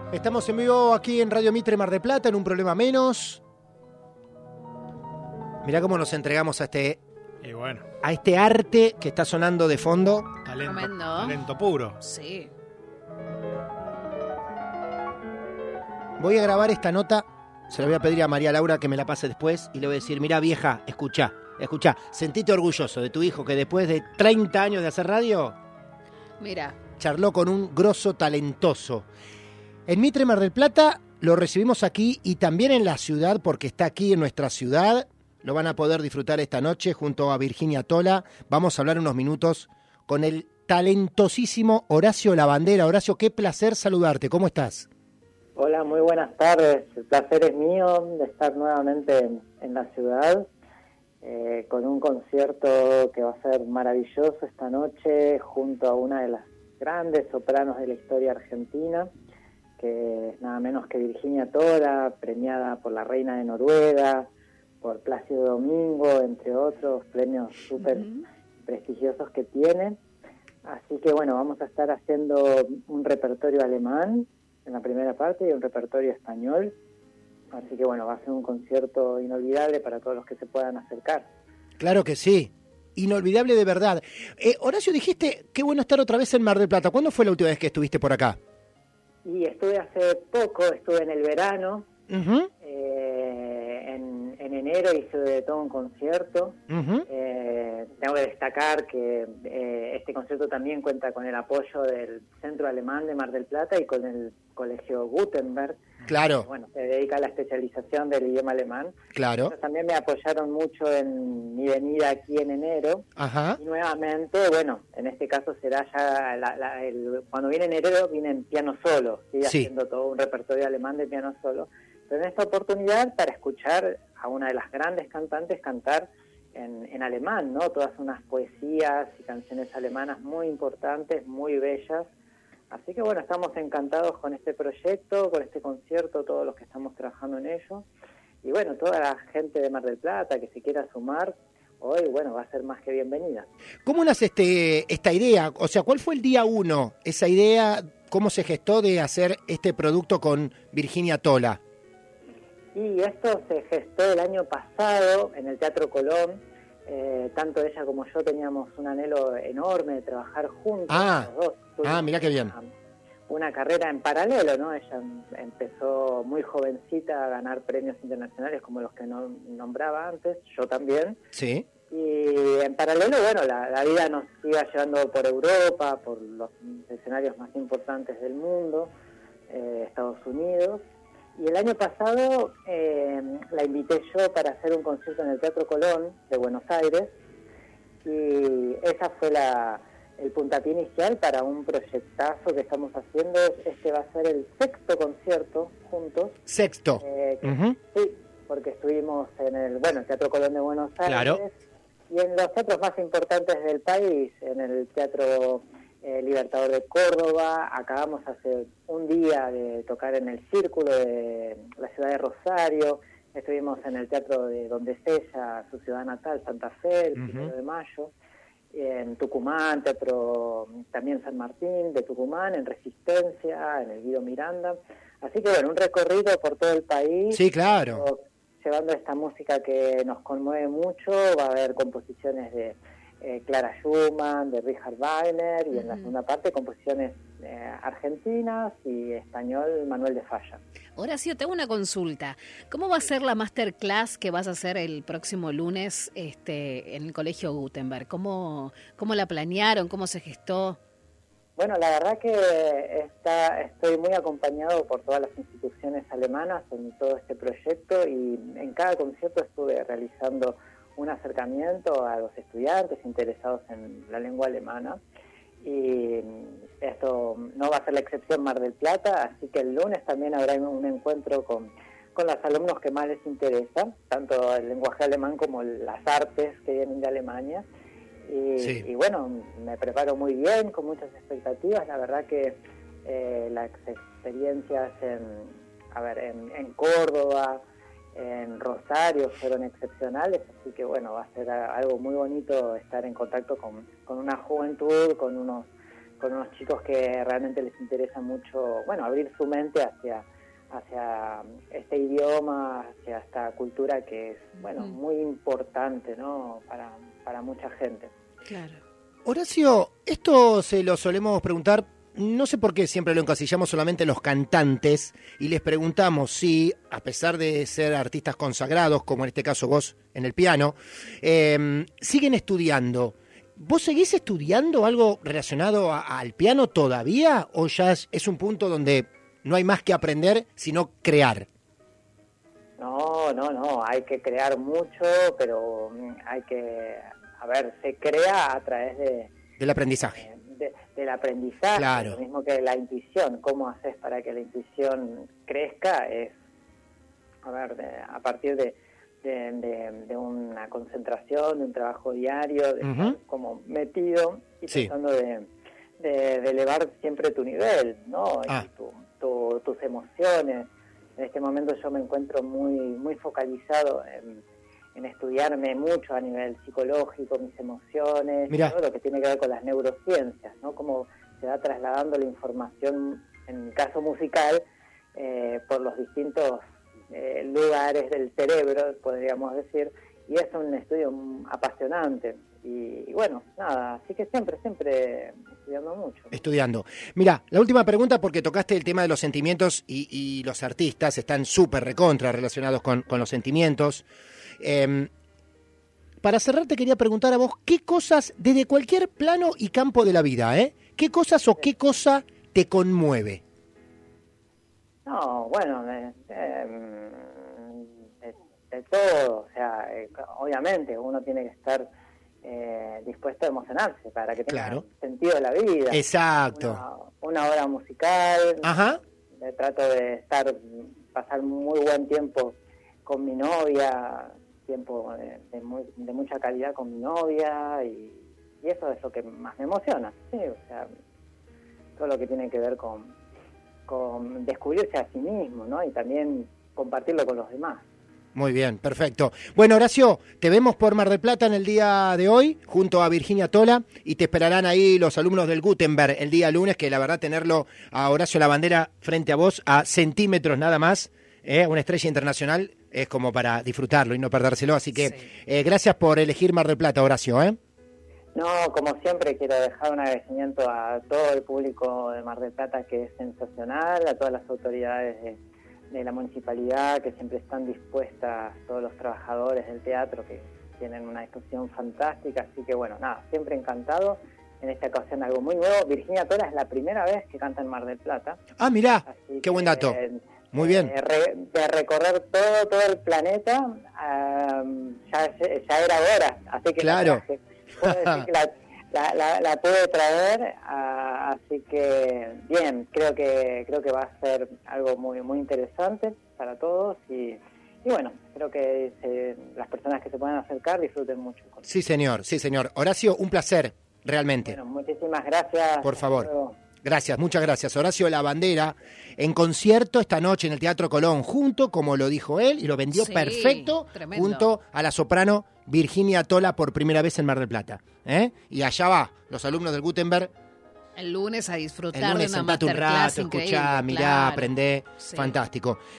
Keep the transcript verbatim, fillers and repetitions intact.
Estamos en vivo aquí en Radio Mitre Mar del Plata, en Un Problema Menos. Mirá cómo nos entregamos a este, y bueno, a este arte que está sonando de fondo. Talento, Tremendo. talento puro. Sí. Voy a grabar esta nota, se la voy a pedir a María Laura que me la pase después y le voy a decir, mirá vieja, escuchá, escuchá, sentite orgulloso de tu hijo que después de treinta años de hacer radio, Mira. charló con un grosso talentoso. En Mitre Mar del Plata lo recibimos aquí y también en la ciudad, porque está aquí en nuestra ciudad. Lo van a poder disfrutar esta noche junto a Virginia Tola. Vamos a hablar unos minutos con el talentosísimo Horacio Lavandera. Horacio, qué placer saludarte. ¿Cómo estás? Hola, muy buenas tardes. El placer es mío de estar nuevamente en, en la ciudad eh, con un concierto que va a ser maravilloso esta noche junto a una de las grandes sopranos de la historia argentina, que es nada menos que Virginia Tola, premiada por la Reina de Noruega, por Plácido Domingo, entre otros premios súper uh-huh. prestigiosos que tiene. Así que bueno, vamos a estar haciendo un repertorio alemán en la primera parte y un repertorio español. Así que bueno, va a ser un concierto inolvidable para todos los que se puedan acercar. Claro que sí, inolvidable de verdad. Eh, Horacio, dijiste, qué bueno estar otra vez en Mar del Plata. ¿Cuándo fue la última vez que estuviste por acá? Y estuve hace poco, estuve en el verano, Uh-huh. eh, en, en enero hice todo un concierto. Uh-huh. Eh, tengo que destacar que eh, este concierto también cuenta con el apoyo del Centro Alemán de Mar del Plata y con el Colegio Gutenberg. Claro. Que, bueno, se dedica a la especialización del idioma alemán. Claro. Ellos también me apoyaron mucho en mi venida aquí en enero. Ajá. Y nuevamente, bueno, en este caso será ya, la, la, el, cuando viene enero viene en piano solo, ¿sí? Sí. Haciendo todo un repertorio alemán de piano solo. Pero en esta oportunidad para escuchar a una de las grandes cantantes cantar en, en alemán, ¿no? Todas unas poesías y canciones alemanas muy importantes, muy bellas. Así que bueno, estamos encantados con este proyecto, con este concierto, todos los que estamos trabajando en ello. Y bueno, toda la gente de Mar del Plata que se quiera sumar, hoy, bueno, va a ser más que bienvenida. ¿Cómo nace este, esta idea? O sea, ¿cuál fue el día uno? Esa idea, ¿cómo se gestó de hacer este producto con Virginia Tola? Y esto se gestó el año pasado en el Teatro Colón. Eh, tanto ella como yo teníamos un anhelo enorme de trabajar juntos. Ah, los dos. ah mirá qué bien. Una, una carrera en paralelo, ¿no? Ella empezó muy jovencita a ganar premios internacionales como los que no, nombraba antes, yo también. Sí. Y en paralelo, bueno, la, la vida nos iba llevando por Europa, por los escenarios más importantes del mundo, eh, Estados Unidos. Y el año pasado eh, la invité yo para hacer un concierto en el Teatro Colón de Buenos Aires y esa fue la, el puntapié inicial para un proyectazo que estamos haciendo. Este va a ser el sexto concierto juntos. Sexto. Eh, que, uh-huh. Sí, porque estuvimos en el, bueno, el Teatro Colón de Buenos Aires. Claro. Y en los teatros más importantes del país, en el Teatro Eh, Libertador de Córdoba. Acabamos hace un día de tocar en el Círculo de la ciudad de Rosario, estuvimos en el teatro de donde es ella, su ciudad natal, Santa Fe, el primero uh-huh. de mayo, en Tucumán, teatro también San Martín de Tucumán, en Resistencia, en el Guido Miranda. Así que bueno, un recorrido por todo el país. Sí, claro. Llevando esta música que nos conmueve mucho. Va a haber composiciones de Eh, Clara Schumann, de Richard Wagner, y uh-huh. en la segunda parte composiciones eh, argentinas y español Manuel de Falla. Horacio, te hago una consulta. ¿Cómo va a ser la masterclass que vas a hacer el próximo lunes este, en el Colegio Gutenberg? ¿Cómo, cómo la planearon? ¿Cómo se gestó? Bueno, la verdad que está, estoy muy acompañado por todas las instituciones alemanas en todo este proyecto y en cada concierto estuve realizando un acercamiento a los estudiantes interesados en la lengua alemana y esto no va a ser la excepción Mar del Plata, así que el lunes también habrá un encuentro con, con los alumnos que más les interesa, tanto el lenguaje alemán como las artes que vienen de Alemania y, sí. y bueno, me preparo muy bien, con muchas expectativas, la verdad que eh, las experiencias en, a ver, en, en Córdoba, en Rosario fueron excepcionales, así que bueno, va a ser algo muy bonito estar en contacto con, con una juventud, con unos con unos chicos que realmente les interesa mucho, bueno, abrir su mente hacia hacia este idioma, hacia esta cultura que es, bueno, mm. muy importante, ¿no? Para, para mucha gente. Claro. Horacio, esto se lo solemos preguntar, no sé por qué siempre lo encasillamos solamente en los cantantes y les preguntamos si, a pesar de ser artistas consagrados, como en este caso vos en el piano, eh, siguen estudiando. ¿Vos seguís estudiando algo relacionado a, al piano todavía o ya es, es un punto donde no hay más que aprender, sino crear? No, no, no, hay que crear mucho, pero hay que, a ver, se crea a través de... Del aprendizaje. De, del aprendizaje, claro. Lo mismo que la intuición. ¿Cómo haces para que la intuición crezca? Es, a ver, de, a partir de, de, de, de una concentración, de un trabajo diario, de uh-huh. estar como metido y sí. tratando de, de, de elevar siempre tu nivel, ¿no? Ah. Y tu, tu, tus emociones. En este momento yo me encuentro muy muy focalizado en, en estudiarme mucho a nivel psicológico, mis emociones, Mirá. todo lo que tiene que ver con las neurociencias, ¿no? Cómo se va trasladando la información, en mi caso musical, eh, por los distintos eh, lugares del cerebro, podríamos decir, y es un estudio apasionante. Y, y bueno, nada, así que siempre, siempre estudiando mucho. Estudiando. Mira, la última pregunta, porque tocaste el tema de los sentimientos y, y los artistas están súper recontra relacionados con, con los sentimientos. Eh, para cerrar te quería preguntar a vos, ¿qué cosas, desde cualquier plano y campo de la vida, eh, qué cosas o qué cosa te conmueve? No, bueno, de, de, de, de todo, o sea, eh, obviamente uno tiene que estar eh, dispuesto a emocionarse para que tenga claro. sentido de la vida. Exacto. Una, una obra musical. Ajá. Eh, trato de estar, pasar muy buen tiempo con mi novia, tiempo de, de, muy, de mucha calidad con mi novia y, y eso es lo que más me emociona, sí, o sea, todo lo que tiene que ver con, con descubrirse a sí mismo, ¿no? Y también compartirlo con los demás. Muy bien, perfecto. Bueno, Horacio, te vemos por Mar del Plata en el día de hoy, junto a Virginia Tola, y te esperarán ahí los alumnos del Gutenberg el día lunes, que la verdad tenerlo a Horacio Labandera frente a vos, a centímetros nada más, eh, una estrella internacional, es como para disfrutarlo y no perdérselo. Así que sí. eh, gracias por elegir Mar del Plata, Horacio. ¿eh? No, como siempre quiero dejar un agradecimiento a todo el público de Mar del Plata, que es sensacional, a todas las autoridades de, de la municipalidad, que siempre están dispuestas, todos los trabajadores del teatro, que tienen una discusión fantástica. Así que bueno, nada, siempre encantado. En esta ocasión algo muy nuevo. Virginia Tola es la primera vez que canta en Mar del Plata. Ah, mirá, Así qué que, Buen dato. Eh, Muy bien. Eh, re, de recorrer todo todo el planeta, um, ya, ya era hora, así que, claro. que puedo decir que la, la, la, la pude traer, uh, así que bien, creo que creo que va a ser algo muy muy interesante para todos y, y bueno, creo que se, las personas que se puedan acercar disfruten mucho. Sí, señor, sí, señor. Horacio, un placer, realmente. Bueno, muchísimas gracias. Por favor. Gracias, muchas gracias. Horacio Labandera en concierto esta noche en el Teatro Colón, junto, como lo dijo él, y lo vendió sí, perfecto, tremendo. Junto a la soprano Virginia Tola por primera vez en Mar del Plata. ¿eh? Y allá va, los alumnos del Gutenberg. El lunes a disfrutar el lunes, de una sentate un rato, escuchá, mirá, claro. aprendé, Sí. fantástico.